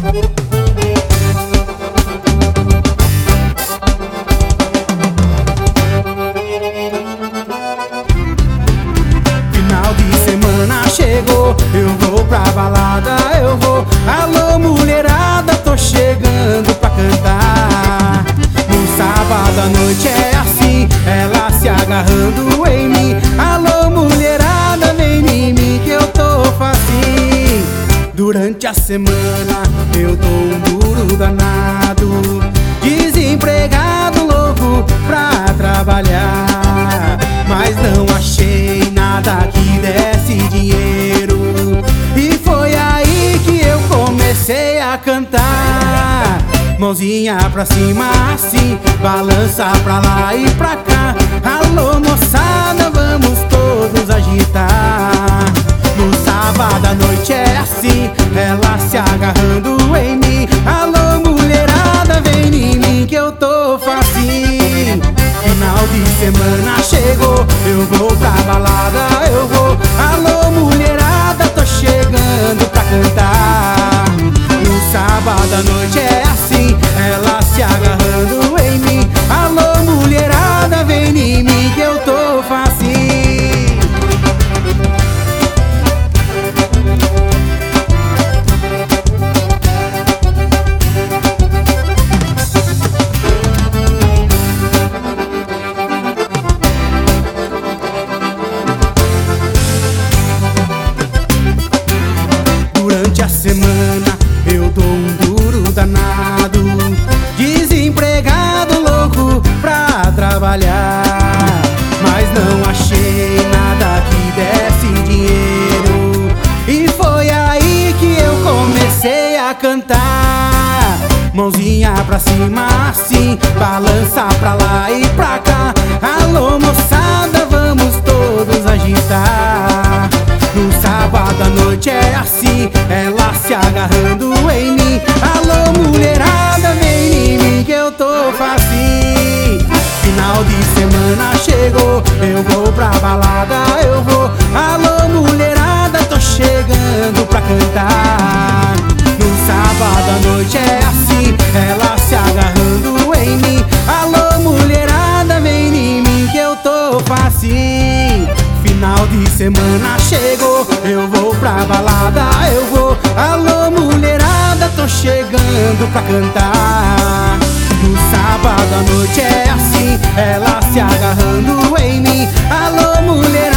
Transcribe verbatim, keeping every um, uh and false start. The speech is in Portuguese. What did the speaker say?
Final de semana chegou, eu vou pra balada, eu vou. Alô mulherada, tô chegando pra cantar. No sábado à noite é assim, ela se agarrando em mim. Alô mulherada, vem em mim que eu tô facinho. Durante a semana eu dou um duro danado, desempregado, louco pra trabalhar. Mas não achei nada que desse dinheiro, e foi aí que eu comecei a cantar. Mãozinha pra cima assim, balança pra lá e pra cá. Alô moçada, vamos todos agitar. No sábado à noite é assim, ela se agarrando em mim. Alô mulherada, vem em mim que eu tô facinho. Final de semana chegou, eu vou pra balada, eu vou. Alô mulherada, tô chegando pra cantar. No sábado à noite é assim, ela se agarrando em mim. Alô mulherada, vem em mim que eu tô facinho. Durante a semana eu dou um duro danado, desempregado, louco pra trabalhar. Mas não achei nada que desse dinheiro, e foi aí que eu comecei a cantar. Mãozinha pra cima assim, balança pra lá e pra cá. Alô moçada, vamos todos agitar. No sábado à noite é assim, ela se agarrando em mim. Alô mulherada, vem em mim que eu tô facinho. Final de semana chegou, eu vou pra balada, eu vou. Alô mulherada, tô chegando pra cantar. No sábado à noite é assim, ela se agarrando em mim. Alô mulherada, vem em mim que eu tô facinho. Final de semana chegou, eu vou pra balada, eu vou. Alô mulherada, tô chegando pra cantar. No sábado à noite é assim, ela se agarrando em mim. Alô mulherada,